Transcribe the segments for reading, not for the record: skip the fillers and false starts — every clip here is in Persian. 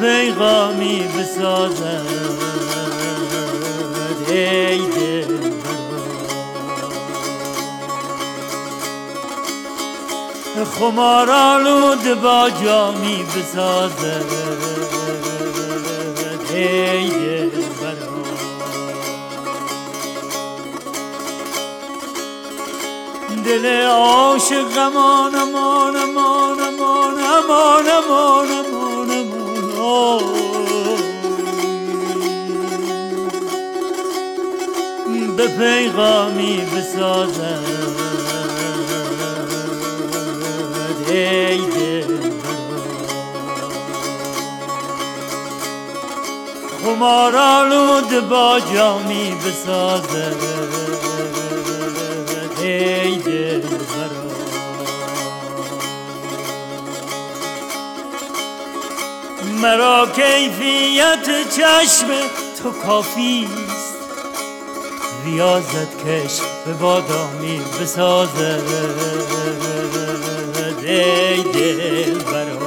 پیغامی بسازد ای دل خمارآلود با جامی بسازد ای دل دل عاشق امان امان امان امان امان امان امان امان به پیغامی بسازد ای دل خمارآلود با جامی بسازد ای دل مرا کیفیت چشم تو کافیست ریاضت کش به بادامی بسازد ای دل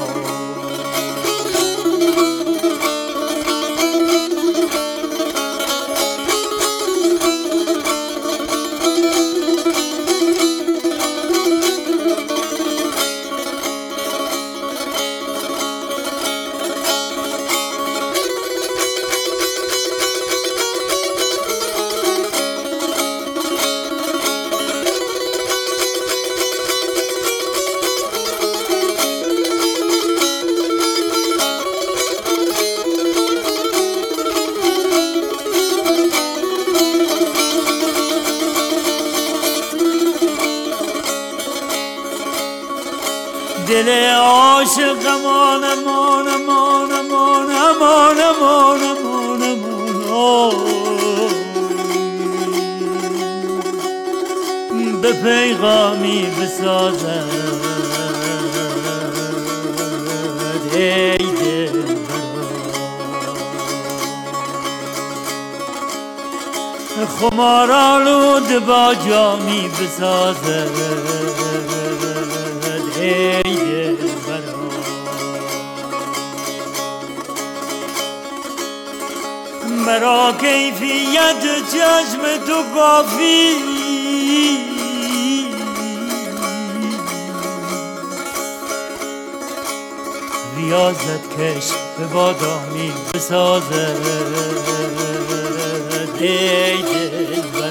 دل عاشق امان امان امان امان امان امان امان امان به پیغامی بسازد ای دل خمارآلود با جامی بسازد ای دل مرا کیفیت چشم تو کافی ریاضت کش به بادامی بسازد ای دل